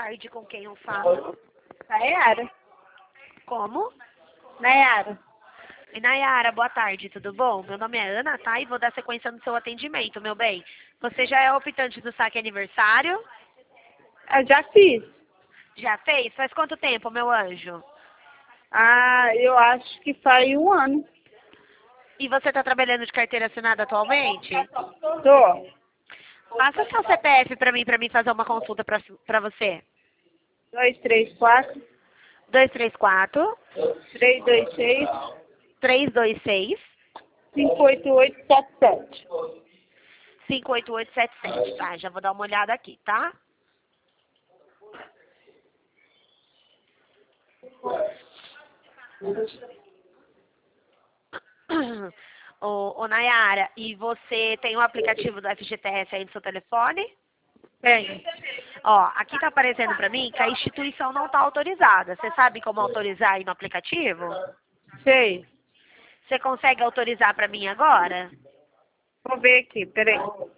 tarde, com quem eu falo? Nayara. Como? Nayara. E Nayara, boa tarde, tudo bom? Meu nome é Ana, tá? E vou dar sequência no seu atendimento, meu bem. Você já é optante do saque aniversário? Eu já fiz. Já fez? Faz quanto tempo, meu anjo? Eu acho que faz 1 ano. E você tá trabalhando de carteira assinada atualmente? Tô. Passa seu CPF pra mim fazer uma consulta pra você. 234 234 326 326 58877. 58877, tá? Já vou dar uma olhada aqui, tá? Ô, Nayara, e você tem o aplicativo do FGTS aí no seu telefone? Tenho. Ó, aqui tá aparecendo pra mim que a instituição não tá autorizada. Você sabe como autorizar aí no aplicativo? Sei. Você consegue autorizar pra mim agora? Vou ver aqui, peraí.